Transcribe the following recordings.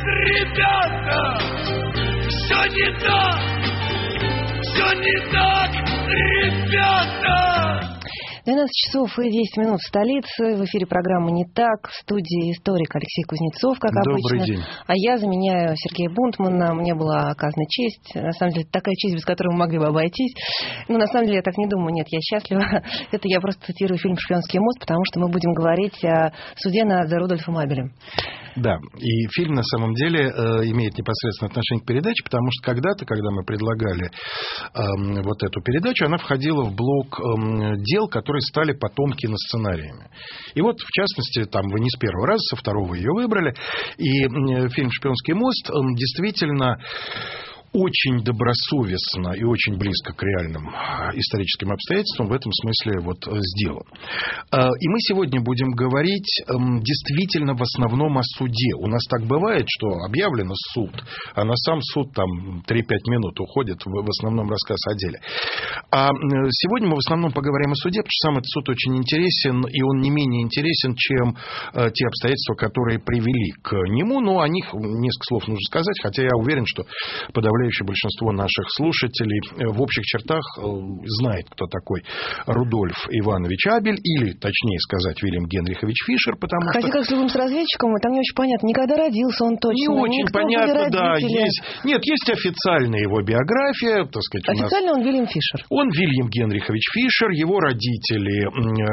ребята, все не так, ребята. 12 часов и 10 минут в столице. В эфире программы «Не так». В студии историк Алексей Кузнецов, как Добрый обычно. День. А я заменяю Сергея Бунтмана. Мне была оказана честь. На самом деле, такая честь, без которой мы могли бы обойтись. Но на самом деле, я так не думаю. Нет, я счастлива. Это я просто цитирую фильм «Шпионский мост», потому что мы будем говорить о суде над Рудольфом Абелем. Да, и фильм на самом деле имеет непосредственное отношение к передаче, потому что когда-то, когда мы предлагали вот эту передачу, она входила в блок дел, которые стали потом киносценариями. И вот, в частности, там вы не с первого раза, со второго ее выбрали, и фильм «Шпионский мост» действительно очень добросовестно и очень близко к реальным историческим обстоятельствам в этом смысле вот сделан. И мы сегодня будем говорить действительно в основном о суде. У нас так бывает, что объявлен суд, а на сам суд там 3-5 минут уходит в основном рассказ о деле. А сегодня мы в основном поговорим о суде, потому что сам этот суд очень интересен, и он не менее интересен, чем те обстоятельства, которые привели к нему. Но о них несколько слов нужно сказать, хотя я уверен, что подавляющее большинство наших слушателей в общих чертах знает, кто такой Рудольф Иванович Абель, или, точнее сказать, Вильям Генрихович Фишер, потому хотя, что... как с любым с разведчиком, там не очень понятно, никогда родился он точно. Не очень понятно, да. Есть... Нет, есть официальная его биография, так сказать. Официально он Вильям Фишер. Он Вильям Генрихович Фишер, его родители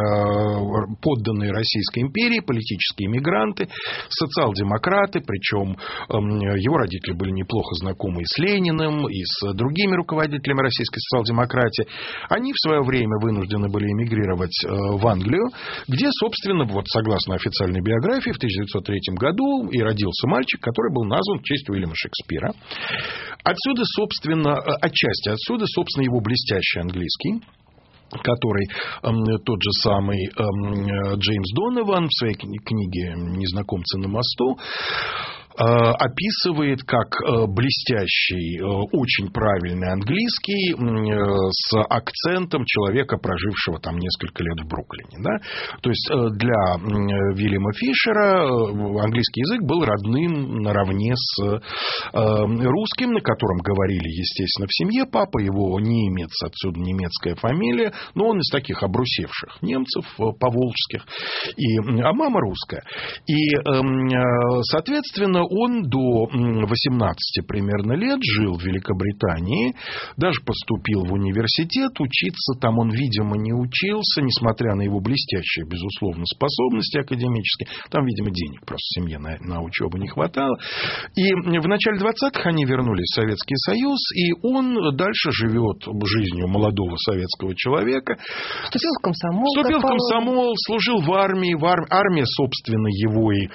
подданные Российской империи, политические эмигранты, социал-демократы, причем его родители были неплохо знакомы и с Лениным, и с другими руководителями российской социал-демократии. Они в свое время вынуждены были эмигрировать в Англию, где, собственно, вот согласно официальной биографии, в 1903 году и родился мальчик, который был назван в честь Уильяма Шекспира. Отсюда, собственно, отчасти отсюда, собственно, его блестящий английский, который тот же самый Джеймс Донован в своей книге «Незнакомцы на мосту» описывает как блестящий, очень правильный английский с акцентом человека, прожившего там несколько лет в Бруклине. Да? То есть для Вильяма Фишера английский язык был родным наравне с русским, на котором говорили, естественно, в семье. Папа его немец, отсюда немецкая фамилия, но он из таких обрусевших немцев поволжских, а мама русская. И, соответственно, он до 18 примерно лет жил в Великобритании, даже поступил в университет, учиться там он, видимо, не учился, несмотря на его блестящие, безусловно, способности академические. Там, видимо, денег просто семье на учебу не хватало. И в начале 20-х они вернулись в Советский Союз, и он дальше живет жизнью молодого советского человека. Вступил в комсомол. Вступил в комсомол, служил в армии. Армия, собственно, его и...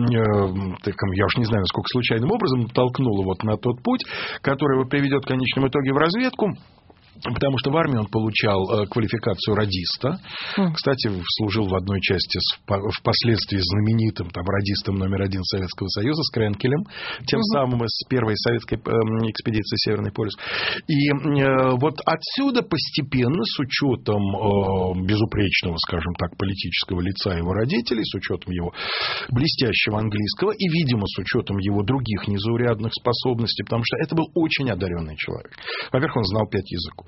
я уж не знаю, насколько случайным образом толкнула вот на тот путь, который его приведет в конечном итоге в разведку. Потому что в армии он получал квалификацию радиста. Кстати, служил в одной части впоследствии знаменитым там, радистом номер 1 Советского Союза с Кренкелем, тем самым из первой советской экспедиции «Северный полюс». И вот отсюда постепенно, с учетом безупречного, скажем так, политического лица его родителей, с учетом его блестящего английского и, видимо, с учетом его других незаурядных способностей, потому что это был очень одаренный человек. Во-первых, он знал 5 языков.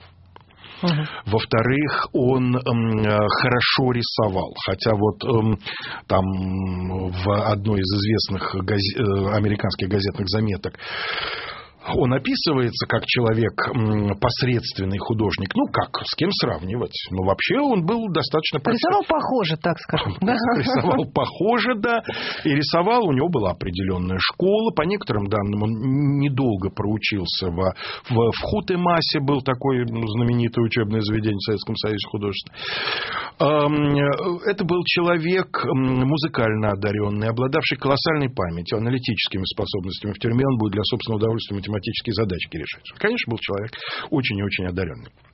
Во-вторых, он хорошо рисовал. Хотя вот там в одной из известных американских газетных заметок он описывается как человек посредственный художник. Ну, как? С кем сравнивать? Ну, вообще, он был достаточно... Рисовал похоже, так скажем. Рисовал похоже, да. И рисовал, у него была определенная школа. По некоторым данным, он недолго проучился в Хутемасе, был такое знаменитое учебное заведение в Советском Союзе художественное. Это был человек музыкально одаренный, обладавший колоссальной памятью, аналитическими способностями. В тюрьме он будет для собственного удовольствия математические задачки решать. Конечно, был человек очень и очень одаренный.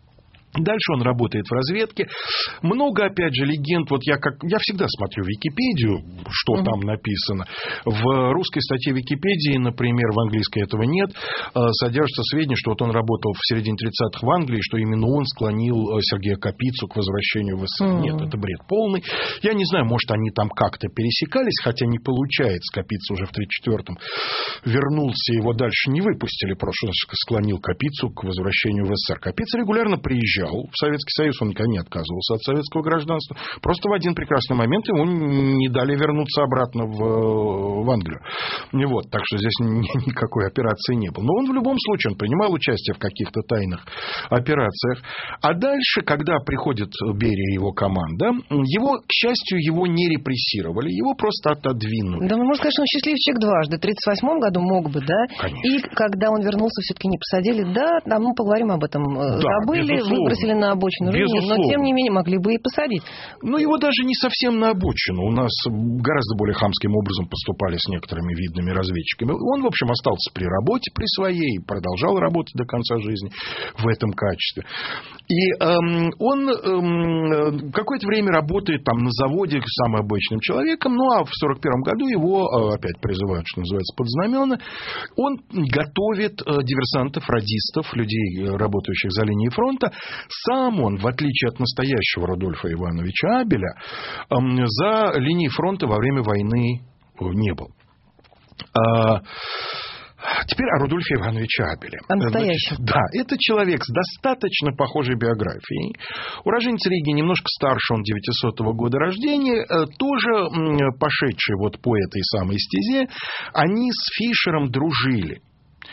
Дальше он работает в разведке. Много, опять же, легенд. Вот я всегда смотрю Википедию, что там написано. В русской статье Википедии, например, в английской этого нет, содержатся сведения, что вот он работал в середине 30-х в Англии, что именно он склонил Сергея Капицу к возвращению в СССР. Нет, это бред полный. Я не знаю, может, они там как-то пересекались, хотя не получается. Капица уже в 1934-м вернулся, его дальше не выпустили, просто склонил Капицу к возвращению в СССР. Капица регулярно приезжал в Советский Союз, он никогда не отказывался от советского гражданства. Просто в один прекрасный момент ему не дали вернуться обратно в Англию. Вот, так что здесь никакой операции не было. Но он в любом случае принимал участие в каких-то тайных операциях. А дальше, когда приходит Берия и его команда, к счастью, его не репрессировали, его просто отодвинули. Да, можно сказать, что он счастливчик дважды. В 1938 году мог бы, да? Конечно. И когда он вернулся, все-таки не посадили. Да, мы поговорим об этом. Да, забыли, безусловно. выбросили на обочину жизни, но тем не менее могли бы и посадить. Но его даже не совсем на обочину. У нас гораздо более хамским образом поступали с некоторыми видными разведчиками. Он, в общем, остался при работе, при своей, продолжал работать до конца жизни в этом качестве. И он какое-то время работает там на заводе самым обычным человеком, ну а в 1941 году его опять призывают, что называется, под знамена. Он готовит диверсантов, радистов, людей, работающих за линией фронта. Сам он, в отличие от настоящего Рудольфа Ивановича Абеля, за линией фронта во время войны не был. Теперь о Рудольфе Ивановиче Абеле. О настоящем. Да, это человек с достаточно похожей биографией. Уроженец Риги, немножко старше, он 900 года рождения, тоже пошедший вот по этой самой стезе. Они с Фишером дружили.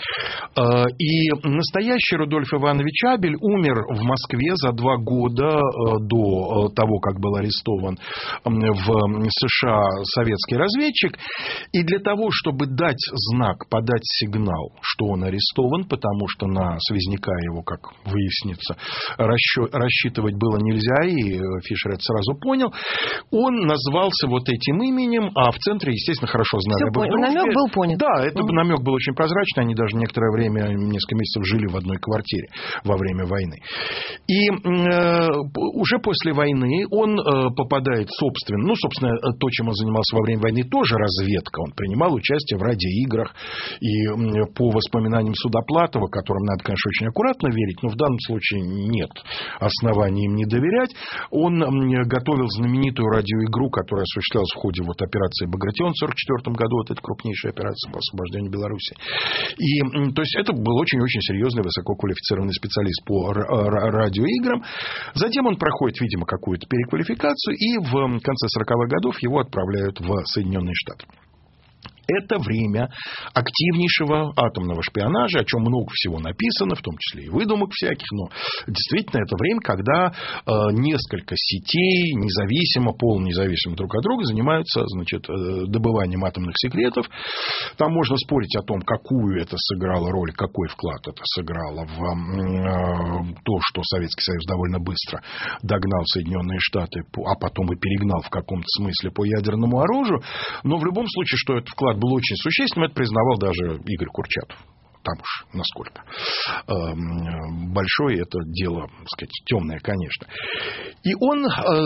И настоящий Рудольф Иванович Абель умер в Москве за 2 года до того, как был арестован в США советский разведчик. И для того, чтобы дать знак, подать сигнал, что он арестован, потому что на связняка его, как выяснится, рассчитывать было нельзя, и Фишер это сразу понял, он назвался вот этим именем, а в центре, естественно, хорошо знали об этом. Намек был понят. Да, это намек был очень прозрачный, они даже некоторое время, несколько месяцев жили в одной квартире во время войны. И уже после войны он попадает собственно, то, чем он занимался во время войны, тоже разведка. Он принимал участие в радиоиграх. И по воспоминаниям Судоплатова, которым надо, конечно, очень аккуратно верить, но в данном случае нет оснований им не доверять, он готовил знаменитую радиоигру, которая осуществлялась в ходе вот операции «Багратион» в 1944 году. Вот это крупнейшая операция по освобождению Беларуси. И, то есть, это был очень-очень серьезный, высококвалифицированный специалист по радиоиграм. Затем он проходит, видимо, какую-то переквалификацию, и в конце 40-х годов его отправляют в Соединенные Штаты. Это время активнейшего атомного шпионажа, о чем много всего написано, в том числе и выдумок всяких, но действительно это время, когда несколько сетей полнезависимо друг от друга занимаются, добыванием атомных секретов. Там можно спорить о том, какую это сыграло роль, какой вклад это сыграло в то, что Советский Союз довольно быстро догнал Соединенные Штаты, а потом и перегнал в каком-то смысле по ядерному оружию. Но в любом случае, что этот вклад был очень существенным, это признавал даже Игорь Курчатов. Там уж насколько большое это дело, так сказать, темное, конечно. И он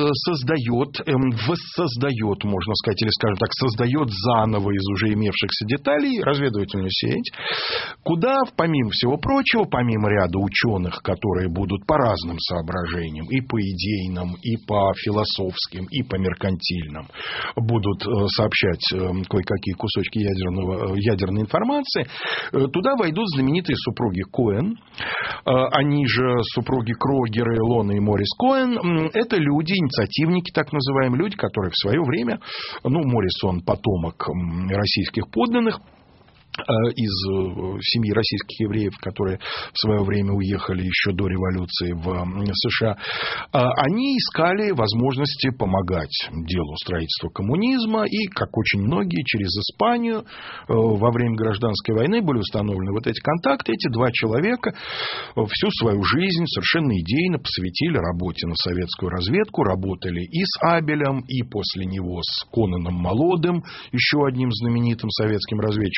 воссоздает, можно сказать, или, скажем так, создает заново из уже имевшихся деталей разведывательную сеть, куда, помимо всего прочего, помимо ряда ученых, которые будут по разным соображениям, и по идейным, и по философским, и по меркантильным, будут сообщать кое-какие кусочки ядерной информации, туда войдут знаменитые супруги Коэн, они же супруги Крогер, Илона и Морис Коэн. Это люди, инициативники, так называемые, люди, которые в свое время, Морис, он потомок российских подданных, из семьи российских евреев, которые в свое время уехали еще до революции в США, они искали возможности помогать делу строительства коммунизма, и, как очень многие, через Испанию во время гражданской войны были установлены вот эти контакты. Эти 2 человека всю свою жизнь совершенно идейно посвятили работе на советскую разведку, работали и с Абелем, и после него с Конаном Молодым, еще одним знаменитым советским разведчиком, о котором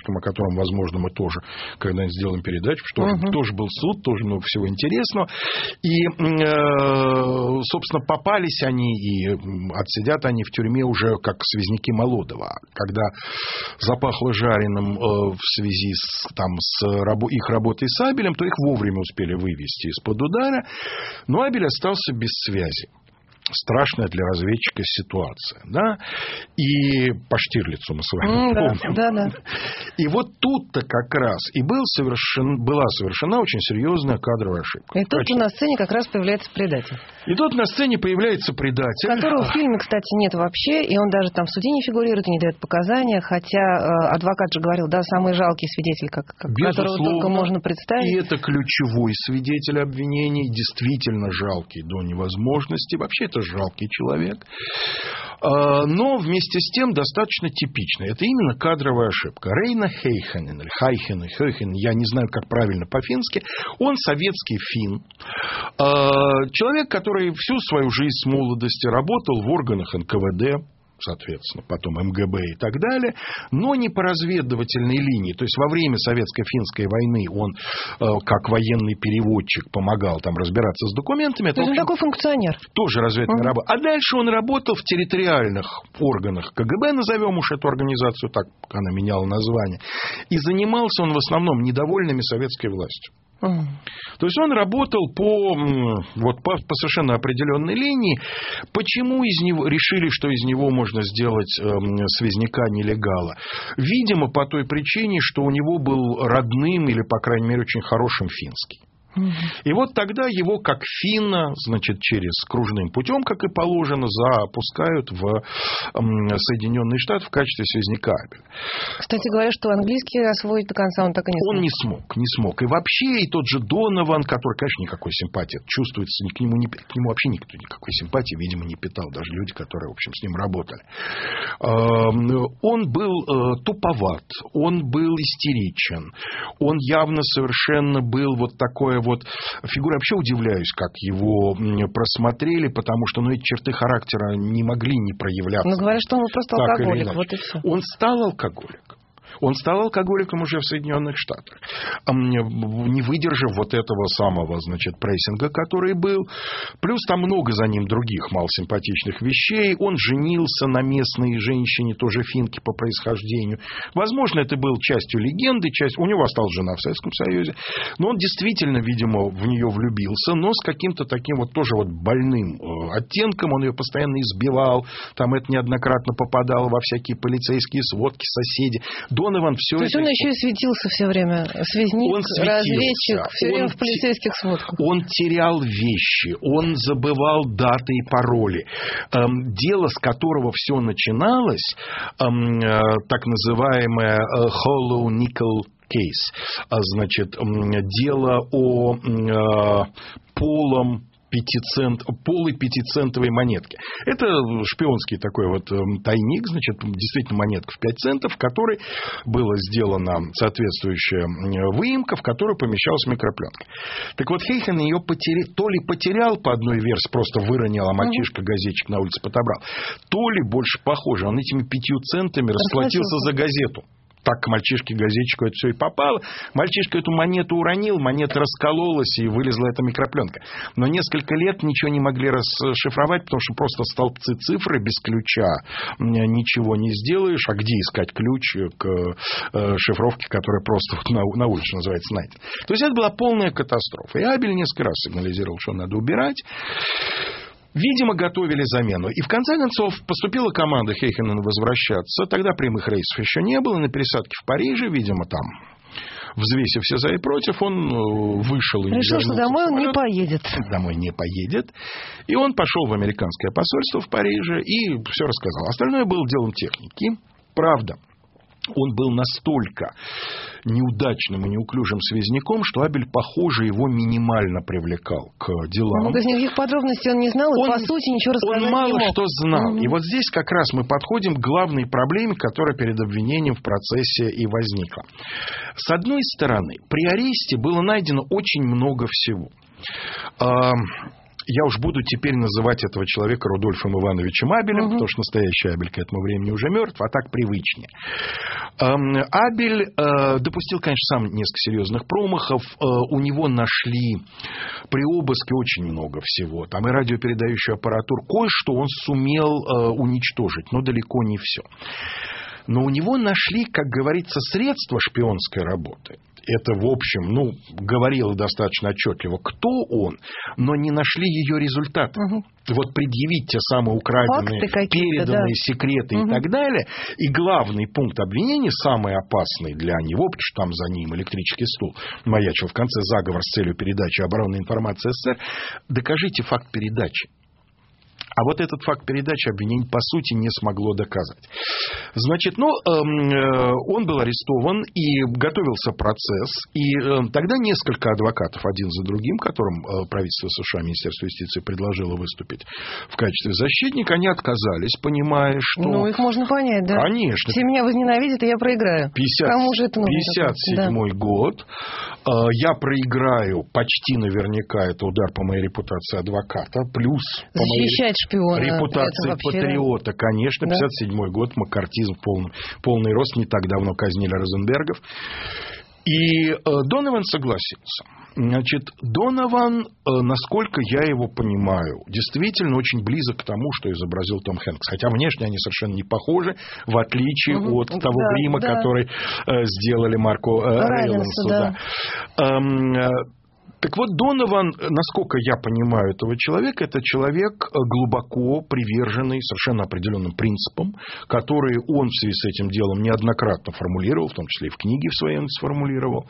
котором, возможно, мы тоже когда-нибудь сделаем передачу, что тоже был суд, тоже много всего интересного. И, собственно, попались они и отсидят они в тюрьме уже как связники Молодова. Когда запахло жареным в связи с их работой с Абелем, то их вовремя успели вывести из-под удара, но Абель остался без связи. Страшная для разведчика ситуация, да? И по Штирлицу мы с вами помним. Да. И вот тут-то как раз и была совершена очень серьезная кадровая ошибка. И тут на сцене как раз появляется предатель. И тут на сцене появляется предатель. Которого в фильме, кстати, нет вообще, и он даже там в суде не фигурирует, не дает показания, хотя адвокат же говорил, да, самый жалкий свидетель, которого только можно представить. И это ключевой свидетель обвинений, действительно жалкий до невозможности. Вообще это жалкий человек. Но вместе с тем достаточно типичный. Это именно кадровая ошибка. Рейна Хейхенен, или Хайхен, я не знаю, как правильно по-фински, он советский финн. Человек, который всю свою жизнь с молодости работал в органах НКВД, соответственно, потом МГБ и так далее, но не по разведывательной линии. То есть во время Советско-финской войны он, как военный переводчик, помогал там разбираться с документами. То есть он такой функционер. Тоже разведывательная работа. А дальше он работал в территориальных органах КГБ, назовем уж эту организацию, так она меняла название. И занимался он в основном недовольными советской властью. То есть он работал по совершенно определенной линии. Почему решили, что из него можно сделать связняка-нелегала? Видимо, по той причине, что у него был родным или, по крайней мере, очень хорошим финский. И вот тогда его, как финна, значит, через кружным путем, как и положено, запускают в Соединенные Штаты в качестве связняка Абеля. Кстати говоря, что английский освоить до конца он так и не смог. Он не смог. И вообще, и тот же Донован, который, конечно, никакой симпатии чувствуется, к нему вообще никто никакой симпатии, видимо, не питал. Даже люди, которые, в общем, с ним работали. Он был туповат, он был истеричен, он явно совершенно был вот такое вот фигура. Вообще удивляюсь, как его просмотрели, потому что эти черты характера не могли не проявляться. Но говорят, что он просто алкоголик, вот и все. Он стал алкоголиком. Он стал алкоголиком уже в Соединенных Штатах, не выдержав вот этого самого, значит, прессинга, который был. Плюс там много за ним других малосимпатичных вещей. Он женился на местной женщине, тоже финке по происхождению. Возможно, это был частью легенды, у него осталась жена в Советском Союзе. Но он действительно, видимо, в нее влюбился, но с каким-то таким вот тоже вот больным оттенком. Он ее постоянно избивал. Там это неоднократно попадало во всякие полицейские сводки, соседи. Донован все То есть он еще и светился все время. Связник, разведчик, все время в полицейских сводках. Он терял вещи, он забывал даты и пароли. Дело, с которого все начиналось, так называемое Hollow Nickel Case, значит, дело о полой 5-центовой монетки. Это шпионский такой вот тайник, значит, действительно монетка в 5 центов, в которой была сделана соответствующая выемка, в которую помещалась микропленка. Так вот, Хейхен ее то ли потерял по одной версии, просто выронил, а мальчишка-газетчик на улице подобрал, то ли больше похоже, он этими 5 центами расплатился за газету. Так к мальчишке-газетчику это все и попало. Мальчишка эту монету уронил, монета раскололась, и вылезла эта микропленка. Но несколько лет ничего не могли расшифровать, потому что просто столбцы цифры без ключа ничего не сделаешь. А где искать ключ к шифровке, которая просто на улице называется найдена? То есть это была полная катастрофа. И Абель несколько раз сигнализировал, что надо убирать. Видимо, готовили замену. И в конце концов поступила команда Хейхенена возвращаться. Тогда прямых рейсов еще не было. На пересадке в Париже, видимо, там, взвесив все за и против, он вышел и решил, что домой он не поедет. Домой не поедет. И он пошел в американское посольство в Париже и все рассказал. Остальное было делом техники. Правда. Он был настолько неудачным и неуклюжим связняком, что Абель, похоже, его минимально привлекал к делам. То есть никаких подробностей он не знал, и по сути ничего рассказать не мог. Он мало что знал. И вот здесь как раз мы подходим к главной проблеме, которая перед обвинением в процессе и возникла. С одной стороны, при аресте было найдено очень много всего. Я уж буду теперь называть этого человека Рудольфом Ивановичем Абелем, потому что настоящий Абель к этому времени уже мертв, а так привычнее. Абель допустил, конечно, сам несколько серьезных промахов. У него нашли при обыске очень много всего. Там и радиопередающую аппаратуру. Кое-что он сумел уничтожить, но далеко не все. Но у него нашли, как говорится, средства шпионской работы. Это, в общем, говорило достаточно отчетливо, кто он, но не нашли ее результаты. Вот предъявить те самые украденные, переданные секреты и так далее. И главный пункт обвинения, самый опасный для него, потому что там за ним электрический стул маячил в конце заговор с целью передачи оборонной информации СССР, докажите факт передачи. А вот этот факт передачи обвинение, по сути, не смогло доказать. Значит, он был арестован, и готовился процесс. И тогда несколько адвокатов, один за другим, которым правительство США, Министерство юстиции предложило выступить в качестве защитника, они отказались, понимая, что... их можно понять, да. Конечно. Все меня возненавидят, и я проиграю. Кому же это нужно? 57-й год. Я проиграю почти наверняка. Это удар по моей репутации адвоката. Плюс по моей репутации патриота, конечно. 57-й год, маккартизм, полный рост. Не так давно казнили Розенбергов. И Донован согласился. Значит, Донован, насколько я его понимаю, действительно очень близок к тому, что изобразил Том Хэнкс. Хотя внешне они совершенно не похожи, в отличие от того грима, который сделали Марку Рейлансу. Так вот, Донован, насколько я понимаю этого человека, это человек глубоко приверженный совершенно определенным принципам, которые он в связи с этим делом неоднократно формулировал, в том числе и в книге в своей он сформулировал.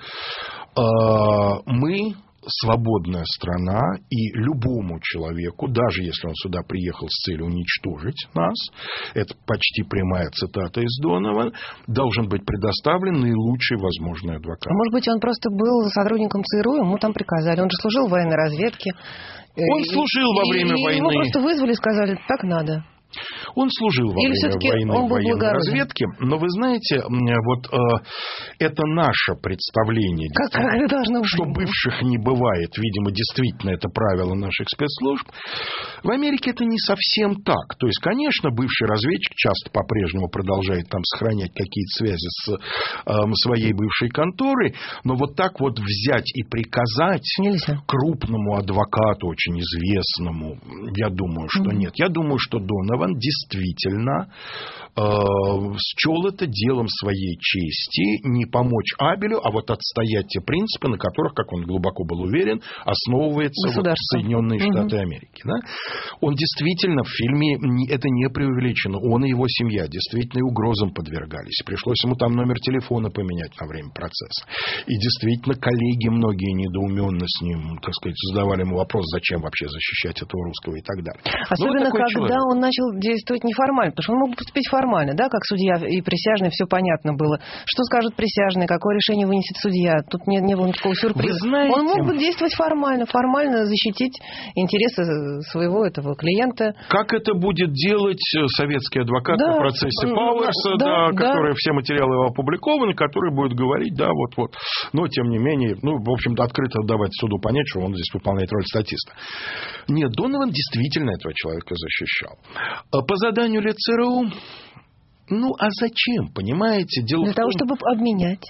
Мы свободная страна, и любому человеку, даже если он сюда приехал с целью уничтожить нас, это почти прямая цитата из Донована, должен быть предоставлен наилучший возможный адвокат. Может быть, он просто был сотрудником ЦРУ, ему там приказали. Он же служил в военной разведке. Он служил во время войны. Его просто вызвали и сказали, так надо. Он служил во время войны в военной разведке, но вы знаете, вот это наше представление, что бывших не бывает, видимо, действительно это правило наших спецслужб. В Америке это не совсем так. То есть, конечно, бывший разведчик часто по-прежнему продолжает там сохранять какие-то связи с своей бывшей конторой, но вот так вот взять и приказать крупному адвокату, очень известному, я думаю, что нет. Я думаю, что Донован действительно счел это делом своей чести не помочь Абелю, а вот отстоять те принципы, на которых, как он глубоко был уверен, основывается Соединенные Штаты Америки. Да? Он действительно в фильме, это не преувеличено, он и его семья действительно и угрозам подвергались. Пришлось ему там номер телефона поменять на время процесса. И действительно коллеги многие недоуменно с ним, так сказать, задавали ему вопрос, зачем вообще защищать этого русского и так далее. Особенно, когда он начал действовать неформально, потому что он мог поступить формально, да, как судья и присяжный, все понятно было. Что скажут присяжные, какое решение вынесет судья, тут не было никакого сюрприза. Знаете, он мог бы действовать формально защитить интересы своего этого клиента. Как это будет делать советский адвокат на процессе Пауэрса, который все материалы его опубликованы, который будет говорить, да, вот. Но, тем не менее, в общем-то, открыто давать суду понять, что он здесь выполняет роль статиста. Нет, Донован действительно этого человека защищал. По заданию ли ЦРУ? А зачем, понимаете? Дело Для того, чтобы обменять.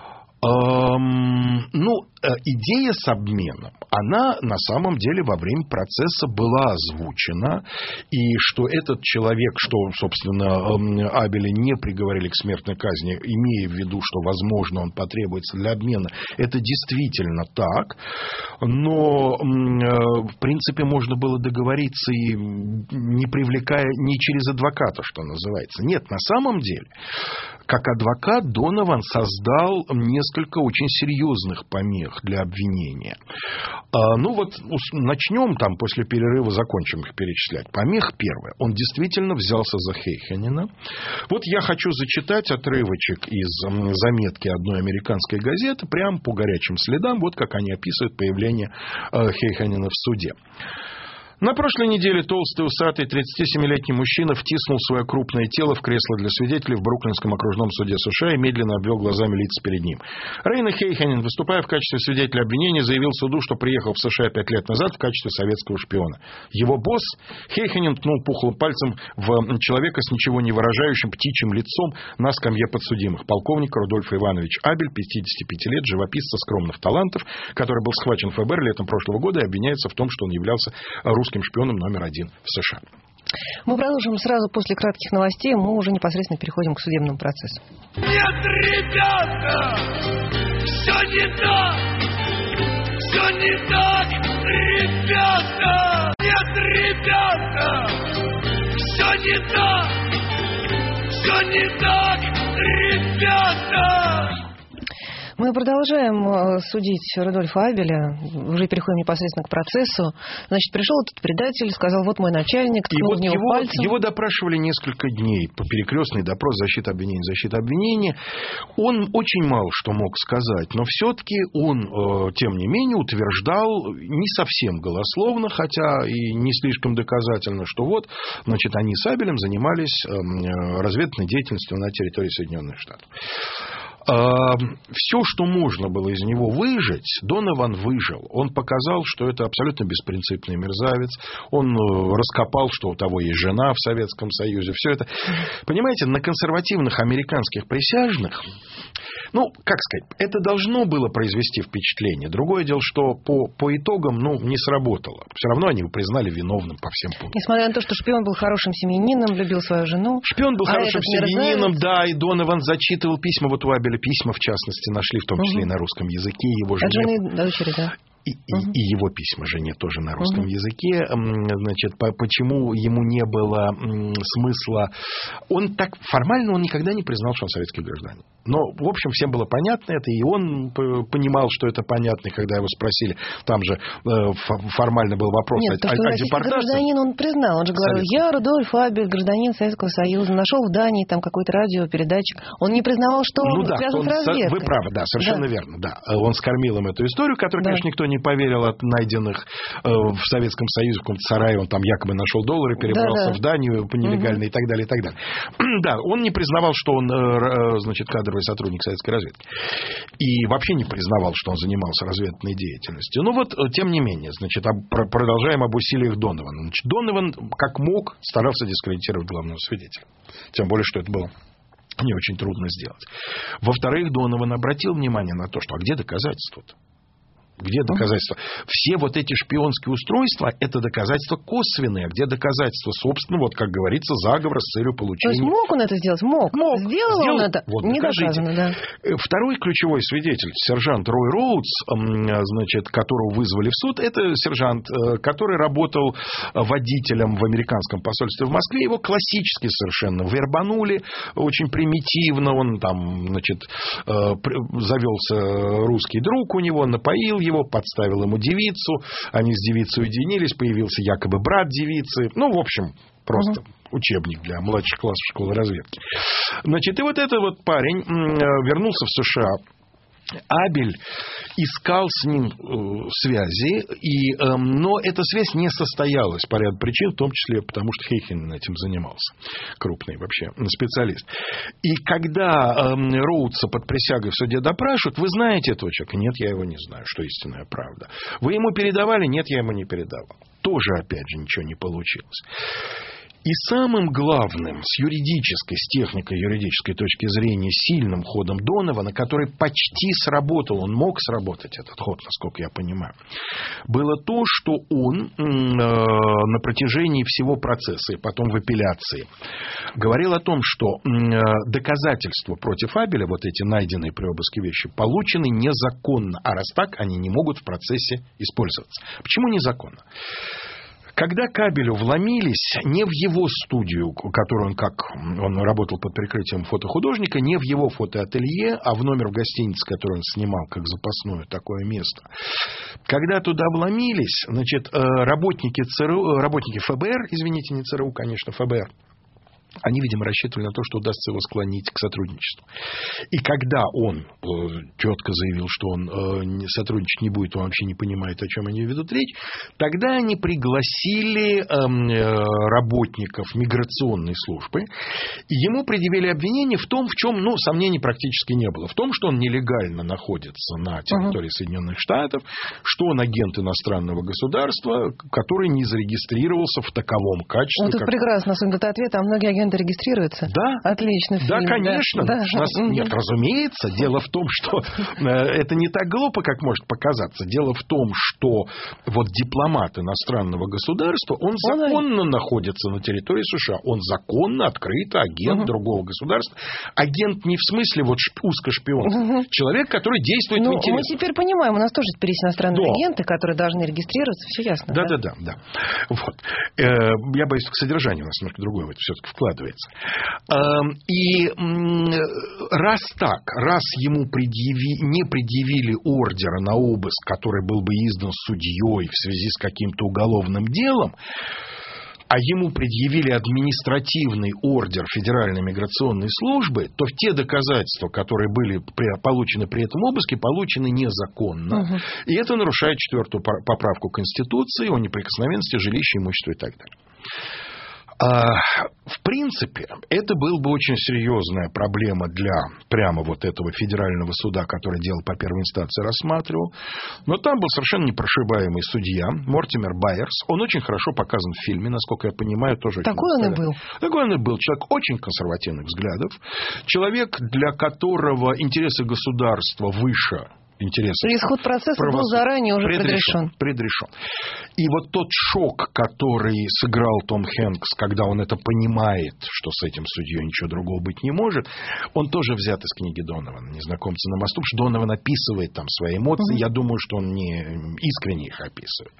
Идея с обменом, она на самом деле во время процесса была озвучена, и что этот человек, что, собственно, Абеля не приговорили к смертной казни, имея в виду, что, возможно, он потребуется для обмена, это действительно так, но, в принципе, можно было договориться и не привлекая, не через адвоката, что называется. Нет, на самом деле, как адвокат Донован создал несколько очень серьезных помех для обвинения. Начнем там, после перерыва закончим их перечислять. Помех первая. Он действительно взялся за Хейхенена. Вот я хочу зачитать отрывочек из заметки одной американской газеты, прямо по горячим следам, вот как они описывают появление Хейхенена в суде. На прошлой неделе толстый, усатый 37-летний мужчина втиснул свое крупное тело в кресло для свидетелей в Бруклинском окружном суде США и медленно обвел глазами лица перед ним. Рейна Хейхенен, выступая в качестве свидетеля обвинения, заявил суду, что приехал в США 5 лет назад в качестве советского шпиона. Его босс Хейхенен ткнул пухлым пальцем в человека с ничего не выражающим птичьим лицом на скамье подсудимых. Полковник Рудольф Иванович Абель, 55 лет, живописца скромных талантов, который был схвачен ФБР летом прошлого года и обвиняется в том, что он являлся русским шпионом номер 1 в США. Мы продолжим сразу после кратких новостей. Мы уже непосредственно переходим к судебному процессу. Нет, ребята, все не так, все не так, ребята. Нет, ребята, все не так, ребята. Мы продолжаем судить Рудольфа Абеля. Уже переходим непосредственно к процессу. Значит, пришел этот предатель, сказал, вот мой начальник, ткнул в него пальцем. Его допрашивали несколько дней. Перекрестный допрос, защита обвинения. Он очень мало что мог сказать, но все-таки он, тем не менее, утверждал не совсем голословно, хотя и не слишком доказательно, что вот, значит, они с Абелем занимались разведывательной деятельностью на территории Соединенных Штатов. Все, что можно было из него выжать, Донован выжил. Он показал, что это абсолютно беспринципный мерзавец. Он раскопал, что у того есть жена в Советском Союзе. Все это, понимаете, на консервативных американских присяжных, ну, как сказать, это должно было произвести впечатление. Другое дело, что по итогам, не сработало. Все равно они его признали виновным по всем пунктам. Несмотря на то, что шпион был хорошим семьянином, любил свою жену. Шпион был хорошим семьянином, да, и Донован зачитывал письма. Вот у Абеля письма, в частности, нашли, в том числе и на русском языке. Его жене. От жены до дочери, да. И его письма жене тоже на русском языке. Значит, почему ему не было смысла... Он так формально он никогда не признал, что он советский гражданин. Но, в общем, всем было понятно это, и он понимал, что это понятно, и когда его спросили, там же формально был вопрос о депортации. Гражданин он признал. Он же говорил, я Рудольф Абель, гражданин Советского Союза, нашел в Дании там какой-то радиопередатчик. Он не признавал, что он связан с разведкой. Вы правы, да, совершенно верно. Да. Он скормил им эту историю, которую, конечно, никто не поверил от найденных в Советском Союзе в каком-то сарае. Он там якобы нашел доллары, перебрался в Данию по нелегально и так далее, и так далее. Да, он не признавал, что он, значит, кадровый сотрудник советской разведки. И вообще не признавал, что он занимался разведывательной деятельностью. Но вот, тем не менее, значит, продолжаем об усилиях Донована. Значит, Донован, как мог, старался дискредитировать главного свидетеля. Тем более, что это было не очень трудно сделать. Во-вторых, Донован обратил внимание на то, что, а где доказательства-то? Где доказательства? Все вот эти шпионские устройства – это доказательства косвенные. А где доказательства, собственно, вот как говорится, заговора с целью получения... То есть мог он это сделать? Мог. Сделал он это? Вот, не доказано, да. Второй ключевой свидетель, сержант Рой Роудс, значит, которого вызвали в суд, это сержант, который работал водителем в американском посольстве в Москве. Его классически совершенно вербанули, очень примитивно. Он там, значит, завелся русский друг у него, напоил его, подставил ему девицу, они с девицей уединились, появился якобы брат девицы. Ну, в общем, просто учебник для младших классов школы разведки. Значит, и вот этот вот парень вернулся в США. Абель искал с ним связи, но эта связь не состоялась по ряду причин, в том числе потому, что Хейхенен этим занимался. Крупный вообще специалист. И когда Роудса под присягой в суде допрашивают, вы знаете этого человека? Нет, я его не знаю, что истинная правда. Вы ему передавали? Нет, я ему не передавал. Тоже, опять же, ничего не получилось. И самым главным, с юридической, с технико-юридической точки зрения, сильным ходом Донована, который почти сработал, он мог сработать этот ход, насколько я понимаю, было то, что он на протяжении всего процесса и потом в апелляции говорил о том, что доказательства против Абеля, вот эти найденные при обыске вещи, получены незаконно, а раз так, они не могут в процессе использоваться. Почему незаконно? Когда к Абелю вломились не в его студию, которую он работал под прикрытием фотохудожника, не в его фотоателье, а в номер в гостинице, который он снимал как запасное такое место. Когда туда вломились, значит, работники ФБР, извините, не ЦРУ, конечно, ФБР, Они, видимо, рассчитывали на то, что удастся его склонить к сотрудничеству. И когда он четко заявил, что он сотрудничать не будет, он вообще не понимает, о чем они ведут речь, тогда они пригласили работников миграционной службы, и ему предъявили обвинение в том, в чем, сомнений практически не было. В том, что он нелегально находится на территории Соединенных Штатов, что он агент иностранного государства, который не зарегистрировался в таковом качестве. Вот это прекрасно, особенно этот ответ, а многие агенты регистрируются. Да. Отлично. Да, фильм. Конечно. Да. Нет, разумеется. Дело в том, что это не так глупо, как может показаться. Дело в том, что вот дипломат иностранного государства, он законно находится на территории США. Он законно, открыто агент другого государства. Агент не в смысле вот узкошпион. Человек, который действует в интересах. Мы теперь понимаем, у нас тоже теперь есть иностранные агенты, которые должны регистрироваться. Все ясно. Да. Вот. Я боюсь, к содержанию у нас немножко другое в это все-таки вкладывается. И раз ему не предъявили ордера на обыск, который был бы издан судьей в связи с каким-то уголовным делом, а ему предъявили административный ордер Федеральной миграционной службы, то те доказательства, которые были получены при этом обыске, получены незаконно. И это нарушает 4-ю поправку Конституции о неприкосновенности жилища, имущества и так далее. В принципе, это была бы очень серьезная проблема для прямо вот этого федерального суда, который дело по первой инстанции рассматривал. Но там был совершенно непрошибаемый судья Мортимер Байерс. Он очень хорошо показан в фильме, насколько я понимаю, тоже. Такой он и был. Такой он и был. Человек очень консервативных взглядов. Человек, для которого интересы государства выше интересов. Исход процесса был заранее уже предрешен. И вот тот шок, который сыграл Том Хэнкс, когда он это понимает, что с этим судьей ничего другого быть не может, он тоже взят из книги Донована «Незнакомцы на мосту», потому что Донован описывает там свои эмоции. Я думаю, что он не искренне их описывает.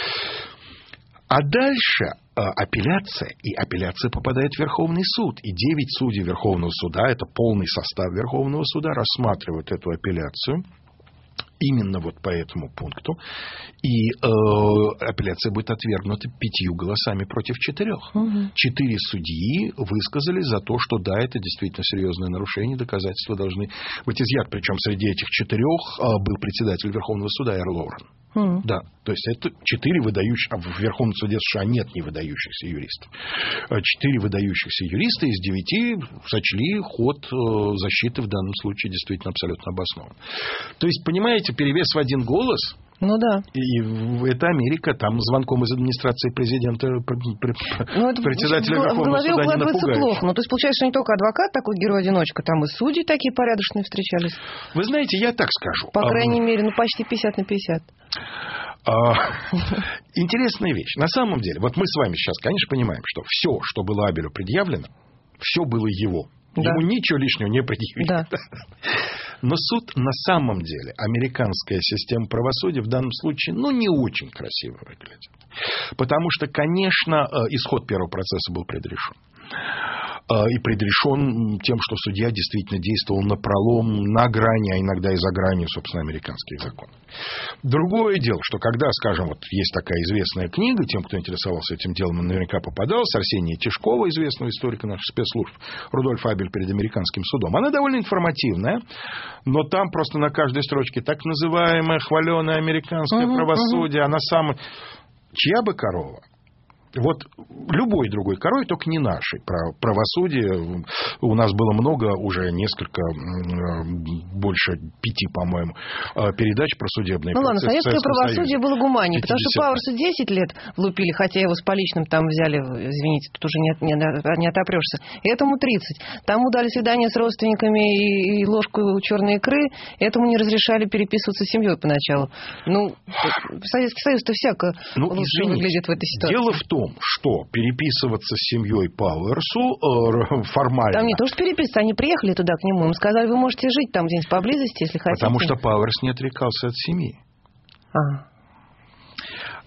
А дальше апелляция, и апелляция попадает в Верховный суд. И 9 судей Верховного суда, это полный состав Верховного суда, рассматривают эту апелляцию. Именно вот по этому пункту. И апелляция будет отвергнута 5 голосами против 4. 4 судьи высказали за то, что да, это действительно серьезное нарушение, доказательства должны быть изъяты. Причем среди этих 4 был председатель Верховного суда Эрл Лоурен. Да, то есть это 4 выдающихся, а в Верховном суде США нет невыдающихся юристов. 4 выдающихся юриста из 9 сочли ход защиты в данном случае действительно абсолютно обоснован. То есть, понимаете, перевес в один голос. Ну да. И это Америка, там звонком из администрации президента, председателя Верховного суда не напугаешь. Плохо. Ну, то есть, получается, что не только адвокат такой герой-одиночка, там и судьи такие порядочные встречались. Вы знаете, я так скажу. По крайней мере, почти 50 на 50. Интересная вещь. На самом деле, вот мы с вами сейчас, конечно, понимаем, что все, что было Абелю предъявлено, все было его. Да. Ему ничего лишнего не предъявили. Да. Но суд на самом деле, американская система правосудия в данном случае, не очень красиво выглядит. Потому что, конечно, исход первого процесса был предрешен. И предрешен тем, что судья действительно действовал напролом, на грани, а иногда и за гранью, собственно, американских законов. Другое дело, что когда, скажем, вот есть такая известная книга, тем, кто интересовался этим делом, он наверняка попадался, Арсения Тишкова, известного историка наших спецслужб, Рудольф Абель перед американским судом. Она довольно информативная, но там просто на каждой строчке так называемое хваленое американское правосудие, она самая... Чья бы корова? Вот любой другой корой, только не нашей. Про правосудие у нас было много, уже несколько, больше 5, по-моему, передач про судебные процессы. Ладно, советское правосудие было гуманнее, потому что Пауэрсу 10 лет лупили, хотя его с поличным там взяли, извините, тут уже не отопрешься. И этому 30. Тому дали свидание с родственниками и ложку черной икры, этому не разрешали переписываться с семьей поначалу. Советский Союз-то всяко лучше выглядит в этой ситуации. Дело в том, что переписываться с семьей Пауэрсу формально... Там не то, что переписываться, они приехали туда к нему, им сказали, вы можете жить там где-нибудь поблизости, если хотите. Потому что Пауэрс не отрекался от семьи.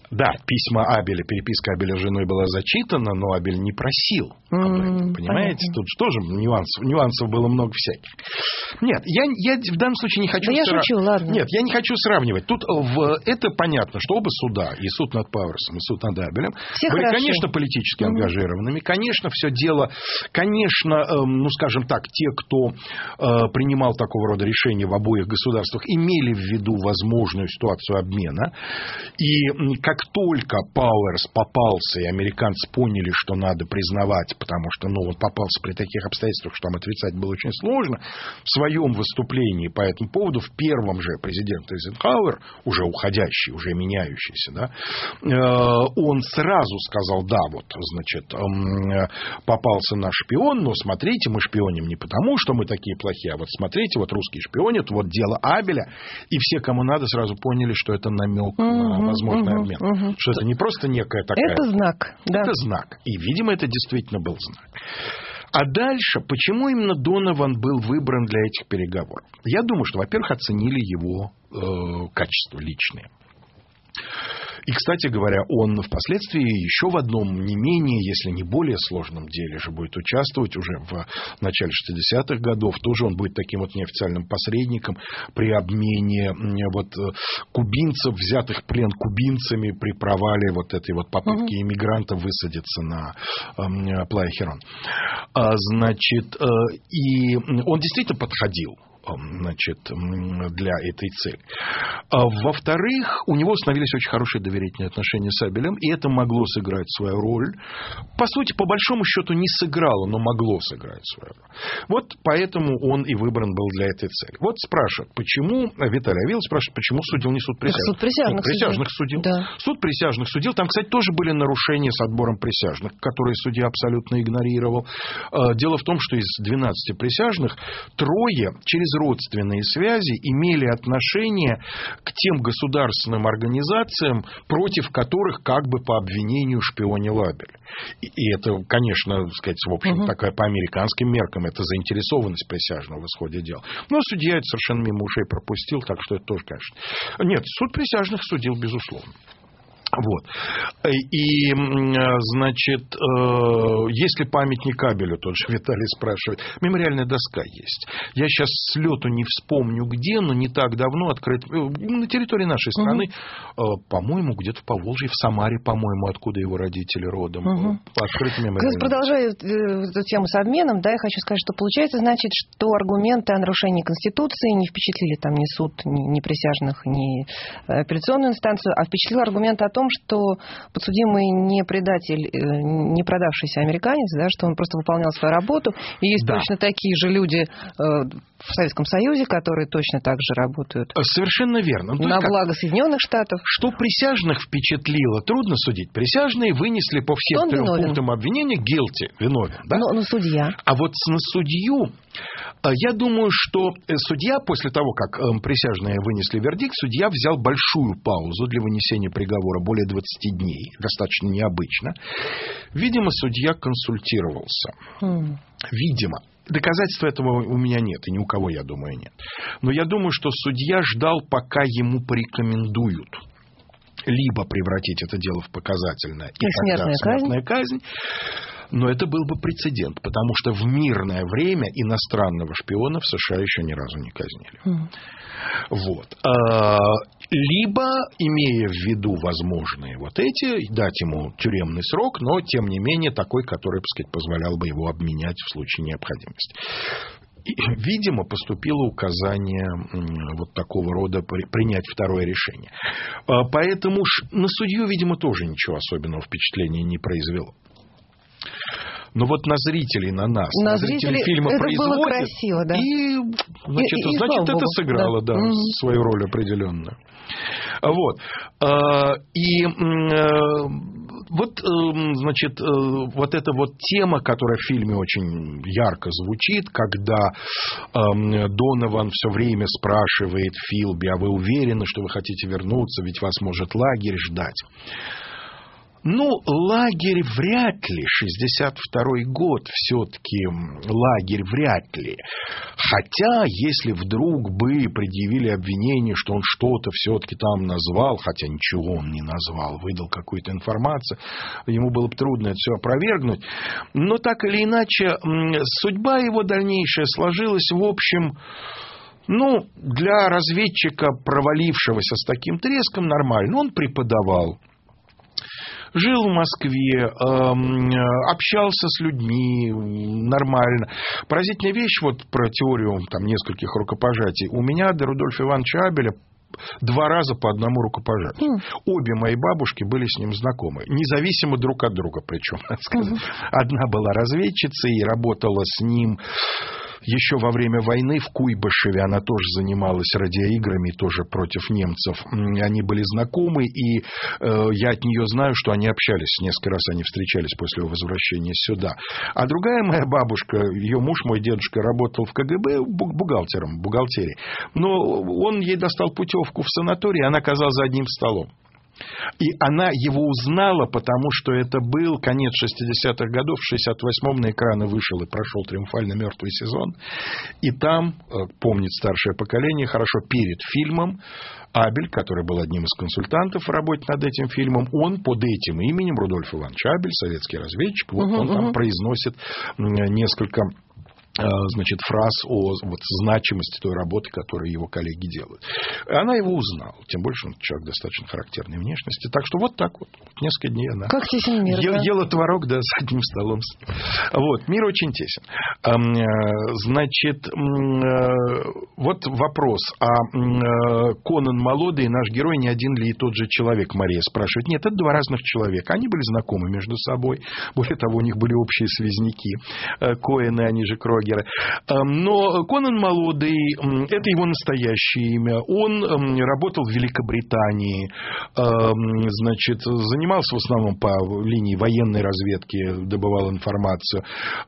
Да, письма Абеля, переписка Абеля с женой была зачитана, но Абель не просил об этом, понимаете? Понятно. Тут тоже нюансов было много всяких. Нет, я в данном случае не хочу... Да я шучу, ладно. Нет, я не хочу сравнивать. Тут это понятно, что оба суда, и суд над Пауэрсом, и суд над Абелем, все были, хороши. конечно, политически ангажированными, конечно, все дело, конечно, ну, скажем так, те, кто принимал такого рода решения в обоих государствах, имели в виду возможную ситуацию обмена, и как только Пауэрс попался, и американцы поняли, что надо признавать, потому что, ну, он попался при таких обстоятельствах, что там отрицать было очень сложно, в своем выступлении по этому поводу, в первом же президент Эйзенхауэр, уже уходящий, уже меняющийся, да, он сразу сказал, да, вот, значит, попался наш шпион, но смотрите, мы шпионим не потому, что мы такие плохие, а вот смотрите, вот русские шпионят, вот дело Абеля, и все, кому надо, сразу поняли, что это намек на возможный обмен. Что это не просто некая такая... Это знак. Да. Это знак. И, видимо, это действительно был знак. А дальше, почему именно Донован был выбран для этих переговоров? Я думаю, что, во-первых, оценили его качества личные. И, кстати говоря, он впоследствии еще в одном не менее, если не более сложном деле же будет участвовать уже в начале 60-х годов. Тоже он будет таким вот неофициальным посредником при обмене вот кубинцев, взятых в плен кубинцами при провале вот этой вот попытки иммигрантов высадиться на Плайя Херон. Значит, и он действительно подходил, значит, для этой цели. Во-вторых, у него установились очень хорошие доверительные отношения с Абелем, и это могло сыграть свою роль. По сути, по большому счету, не сыграло, но могло сыграть свою роль. Вот поэтому он и выбран был для этой цели. Вот спрашивают, почему, Виталий Авилов спрашивает, почему судил не суд присяжных? Суд присяжных судил. Да. Суд присяжных судил. Там, кстати, тоже были нарушения с отбором присяжных, которые судья абсолютно игнорировал. Дело в том, что из 12 присяжных 3 через родственные связи имели отношение к тем государственным организациям, против которых как бы по обвинению шпионил Абель. И это, конечно, сказать, в общем, такая по американским меркам, это заинтересованность присяжного в исходе дела. Но судья это совершенно мимо ушей пропустил, так что это тоже, конечно. Нет, суд присяжных судил, безусловно. Вот. И, значит, если памятник Абелю, тот же Виталий спрашивает, мемориальная доска есть. Я сейчас с лету не вспомню где, но не так давно открыт на территории нашей страны, по-моему, где-то в Поволжье, в Самаре, по-моему, откуда его родители родом. Открыт мемориальная. Продолжая эту тему с обменом, да, я хочу сказать, что получается, значит, что аргументы о нарушении Конституции не впечатлили там ни суд, ни присяжных, ни апелляционную инстанцию, а впечатлил аргумент о том, что подсудимый не предатель, не продавшийся американец, да, что он просто выполнял свою работу. И есть точно такие же люди в Советском Союзе, которые точно так же работают. Совершенно верно. На благо Соединенных Штатов. Что присяжных впечатлило, трудно судить. Присяжные вынесли по всем 3 пунктам обвинения guilty, виновен. Да? Но судья. А вот на судью, я думаю, что судья, после того, как присяжные вынесли вердикт, судья взял большую паузу для вынесения приговора, более 20 дней, достаточно необычно. Видимо, судья консультировался. Видимо. Доказательств этого у меня нет, и ни у кого, я думаю, нет. Но я думаю, что судья ждал, пока ему порекомендуют либо превратить это дело в показательное, и тогда смертная казнь. Но это был бы прецедент, потому что в мирное время иностранного шпиона в США еще ни разу не казнили. Вот. Либо, имея в виду возможные вот эти, дать ему тюремный срок, но, тем не менее, такой, который, так сказать, позволял бы его обменять в случае необходимости. Видимо, поступило указание вот такого рода принять второе решение. Поэтому на судью, видимо, тоже ничего особенного впечатления не произвело. Но вот на зрителей, на нас, на зрителей фильма это производят. Было красиво, да. И, значит это сыграло, да, свою роль определенную. Вот. И вот, значит, вот эта вот тема, которая в фильме очень ярко звучит, когда Донован все время спрашивает Филби, а вы уверены, что вы хотите вернуться, ведь вас может лагерь ждать? Ну, лагерь вряд ли. 62-й год все-таки лагерь вряд ли. Хотя, если вдруг бы предъявили обвинение, что он что-то все-таки там назвал, хотя ничего он не назвал, выдал какую-то информацию, ему было бы трудно это все опровергнуть. Но так или иначе, судьба его дальнейшая сложилась, в общем, ну, для разведчика, провалившегося с таким треском, нормально. Он преподавал. Жил в Москве, общался с людьми нормально. Поразительная вещь вот про теорию там, нескольких рукопожатий. У меня до Рудольфа Ивановича Абеля 2 раза по одному рукопожатию. Обе мои бабушки были с ним знакомы. Независимо друг от друга, причем, надо сказать. Одна была разведчицей и работала с ним еще во время войны в Куйбышеве. Она тоже занималась радиоиграми, тоже против немцев. Они были знакомы, и я от нее знаю, что они общались. Несколько раз они встречались после возвращения сюда. А другая моя бабушка, ее муж, мой дедушка, работал в КГБ бухгалтером, в бухгалтерии. Но он ей достал путевку в санаторий, и она оказалась за одним столом. И она его узнала, потому что это был конец 60-х годов. В 68-м на экраны вышел и прошел триумфально «Мертвый сезон». И там, помнит старшее поколение, хорошо, перед фильмом Абель, который был одним из консультантов в работе над этим фильмом, он под этим именем, Рудольф Иванович Абель, советский разведчик, вот он там произносит несколько... значит, фраз о вот, значимости той работы, которую его коллеги делают. Она его узнала. Тем больше он человек достаточно характерной внешности. Так что вот так вот. Несколько дней она как тесен мир, ела творог, да, с одним столом. Вот. Мир очень тесен. Значит, вот вопрос. А Конан Молодый, наш герой, не один ли и тот же человек, Мария спрашивает. Нет, это 2 разных человека. Они были знакомы между собой. Более того, у них были общие связники. Коэны, они же Крогеры. Но Конан Молодый, это его настоящее имя. Он работал в Великобритании, значит, занимался в основном по линии военной разведки, добывал информацию.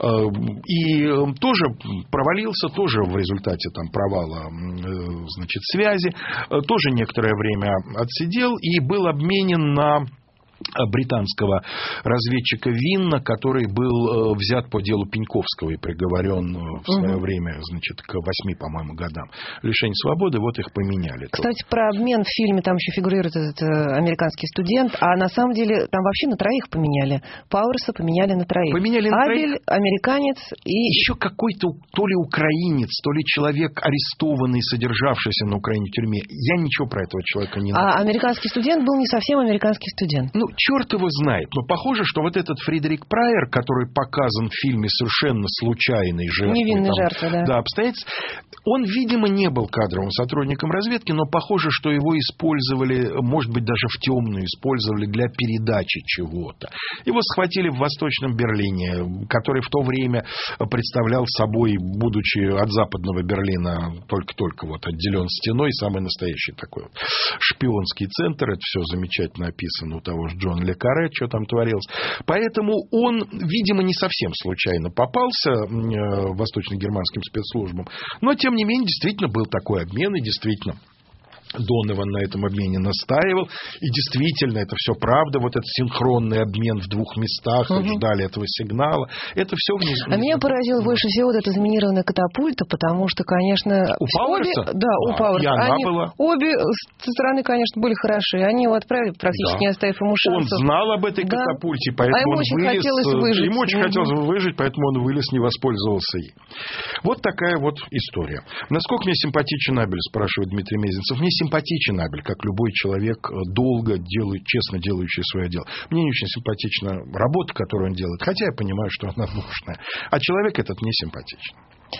И тоже провалился, тоже в результате там, провала, значит, связи. Тоже некоторое время отсидел и был обменен на британского разведчика Винна, который был взят по делу Пеньковского и приговорен в свое время, значит, к 8, по-моему, годам лишения свободы. Вот их поменяли. Кстати, про обмен в фильме там еще фигурирует этот американский студент, а на самом деле там вообще на 3 поменяли. Пауэрса поменяли на 3. Поменяли на 3. Абель, американец и... Еще какой-то то ли украинец, то ли человек арестованный, содержавшийся на Украине в тюрьме. Я ничего про этого человека не знаю. А американский студент был не совсем американский студент. Ну, черт его знает. Но похоже, что вот этот Фредерик Прайер, который показан в фильме совершенно случайной жертвой. Невинной жертвой, да. Да, обстоятельств. Он, видимо, не был кадровым сотрудником разведки, но похоже, что его использовали, может быть, даже в темную использовали для передачи чего-то. Его схватили в Восточном Берлине, который в то время представлял собой, будучи от Западного Берлина только-только вот отделен стеной, самый настоящий такой вот шпионский центр. Это все замечательно описано у того же Джона Ле Карре, что там творилось. Поэтому он, видимо, не совсем случайно попался восточно-германским спецслужбам. Но, тем не менее, действительно был такой обмен, и действительно Донован на этом обмене настаивал. И действительно, это все правда. Вот этот синхронный обмен в 2 местах. Ждали этого сигнала. Это все внизу. А меня поразило больше всего вот эта заминированная катапульта, потому что, конечно... У Пауэрса? Да, у Пауэрса. И она была. Обе стороны, конечно, были хороши. Они его отправили, практически не оставив ему шансов. Он знал об этой катапульте, поэтому ему он очень вылез. Хотелось выжить. Ему очень хотелось выжить, поэтому он вылез, не воспользовался ей. Вот такая вот история. Насколько мне симпатичен Абель, спрашивает Дмитрий Мезенцев. Мне симпатичен Абель, как любой человек, долго делает, честно делающий свое дело. Мне не очень симпатична работа, которую он делает, хотя я понимаю, что она нужная. А человек этот мне симпатичен.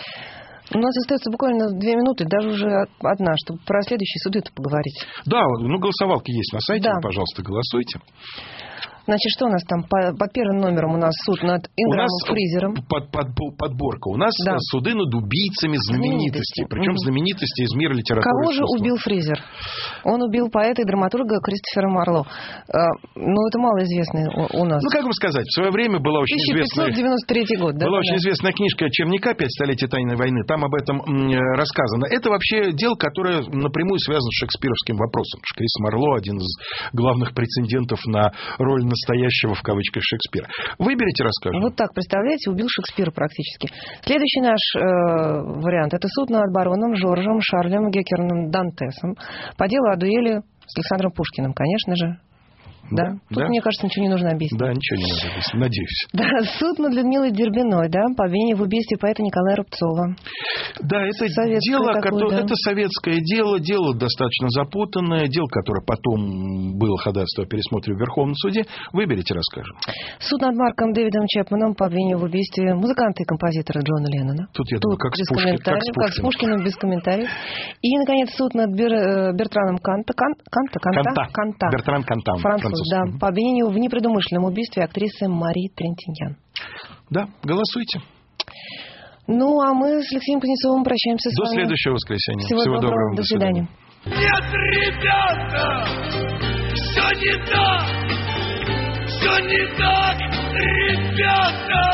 У нас остается буквально 2 минуты, даже уже 1, чтобы про следующие суды-то поговорить. Да, ну голосовалки есть на сайте, да. Вы, пожалуйста, голосуйте. Значит, что у нас там? Под первым номером у нас суд над Инграмом Фризером. Подборка. У нас суды над убийцами знаменитостей. Причем знаменитости из мира литературы. Кого же убил Фризер? Он убил поэта и драматурга Кристофера Марло. Ну, это малоизвестный у нас. Ну, как бы сказать, в свое время была очень известная... 1593 год, да? Была очень известная книжка Черняка «5 столетий тайной войны». Там об этом рассказано. Это вообще дело, которое напрямую связано с шекспировским вопросом. Крис Марло, один из главных претендентов на роль настоящего, в кавычках, Шекспира. Выберите, расскажем. Вот так, представляете, убил Шекспира практически. Следующий наш вариант – это суд над бароном Жоржем Шарлем Геккером Дантесом по делу о дуэли с Александром Пушкиным, конечно же. Да? Тут, мне кажется, ничего не нужно объяснить. Да, ничего не надо объяснить, надеюсь. Да, суд над Людмилой Дербиной, да, по обвинению в убийстве поэта Николая Рубцова. Да, это дело, это советское дело достаточно запутанное, дело, которое потом было ходатайство о пересмотре в Верховном суде. Выберите, расскажем. Суд над Марком Дэвидом Чепменом по обвинению в убийстве музыканта и композитора Джона Леннона. Тут, я думаю, как с Пушкиным, без комментариев. И, наконец, суд над Бертраном Канта. Бертран Кантан. Француз, да, по обвинению в непредумышленном убийстве актрисы Марии Трентиньян. Да, голосуйте. Ну, а мы с Алексеем Кузнецовым прощаемся с вами. До следующего воскресенья. Всего доброго. До свидания. Нет, ребята, все не так, ребята.